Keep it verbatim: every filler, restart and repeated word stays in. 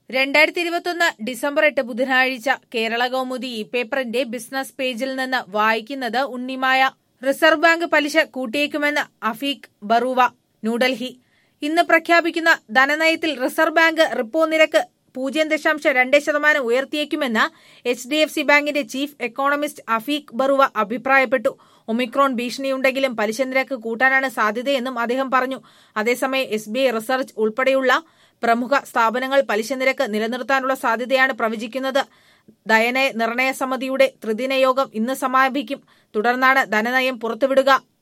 രണ്ടായിരത്തി ഇരുപത്തൊന്ന് ഡിസംബർ എട്ട് ബുധനാഴ്ച കേരള കൗമുദി ഈ പേപ്പറിന്റെ ബിസിനസ് പേജിൽ നിന്ന് വായിക്കുന്നത് ഉണ്ണിമായ. റിസർവ് ബാങ്ക് പലിശ കൂട്ടിയേക്കുമെന്ന് അഫീഖ് ബറൂവ. ന്യൂഡൽഹി. ഇന്ന് പ്രഖ്യാപിക്കുന്ന ധനനയത്തിൽ റിസർവ് ബാങ്ക് റിപ്പോ നിരക്ക് പൂജ്യം ദശാംശം രണ്ട് ശതമാനം ഉയർത്തിയേക്കുമെന്ന് എച്ച് ഡി എഫ് സി ബാങ്കിന്റെ ചീഫ് എക്കോണമിസ്റ്റ് അഫീഖ് ബറൂവ അഭിപ്രായപ്പെട്ടു. ഒമിക്രോൺ ഭീഷണിയുണ്ടെങ്കിലും പലിശ നിരക്ക് കൂട്ടാനാണ് സാധ്യതയെന്നും അദ്ദേഹം പറഞ്ഞു. അതേസമയം എസ് ബി ഐ റിസർച്ച് ഉൾപ്പെടെയുള്ള പ്രമുഖ സ്ഥാപനങ്ങൾ പലിശ നിരക്ക് നിലനിർത്താനുള്ള സാധ്യതയാണ് പ്രവചിക്കുന്നത്. ധനനയ നിർണയ സമിതിയുടെ ത്രിദിന യോഗം ഇന്ന് സമാപിക്കും. തുടർന്നാണ് ധനനയം പുറത്തുവിടുക.